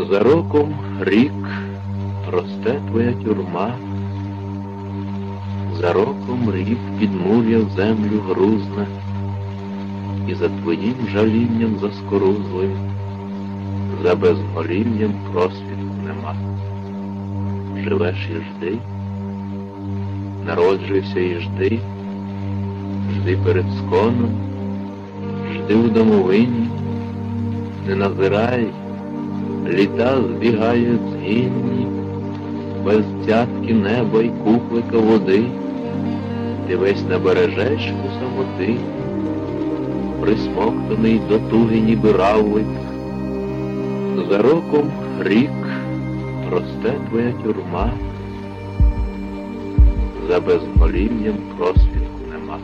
За роком рік росте твоя тюрма, за роком рік підмур'я в землю грузне, і за твоїм жалінням заскорузлим, за безголів'ям просвіту нема. Живеш і жди, народжуйся і жди, жди перед сконом, жди в домовині, не назирай, літа збігають згинні, без цятки неба й куплика води, ти весь набережеш у самоти, присмоктаний до туги ніби равлик. За роком рік росте твоя тюрма, за безголів'ям просвітку нема.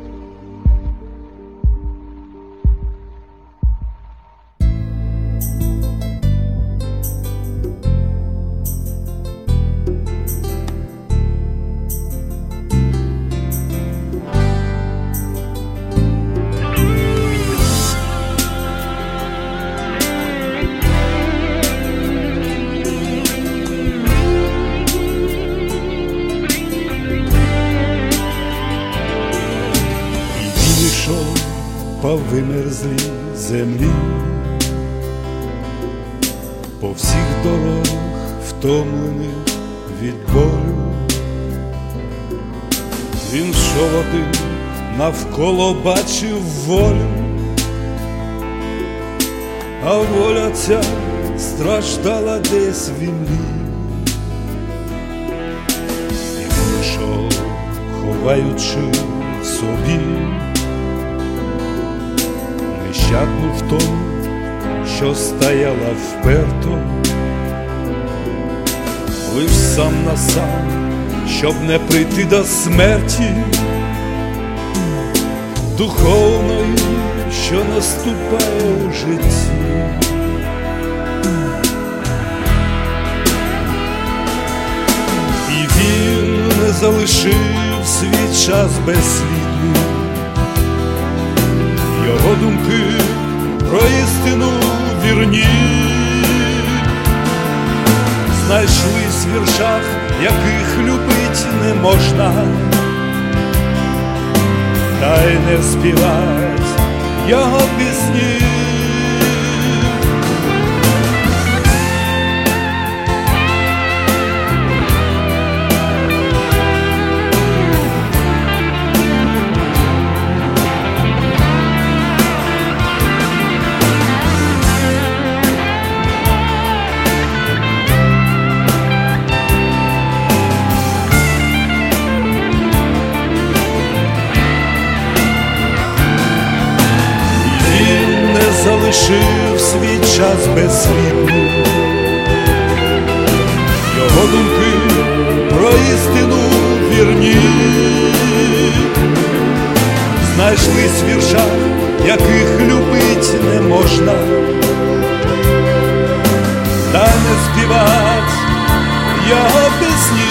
По вимерзлій землі, по всіх дорогах втомлених від болю, він йшов один, навколо бачив волю, а воля ця страждала десь в імлі. І він йшов, ховаючи в собі нещадну втому, що стояла вперто, лиш сам на сам, щоб не прийти до смерті духовної, що наступає у житті. І він не залишив свій час без сліду, його думки про істину вірні знайшлись в віршах, яких любить не можна, та й не співать його пісні. Залишив свій час без сліду, його думки про істину вірні знайшлись в віршах, яких любить не можна, та не співать його пісні.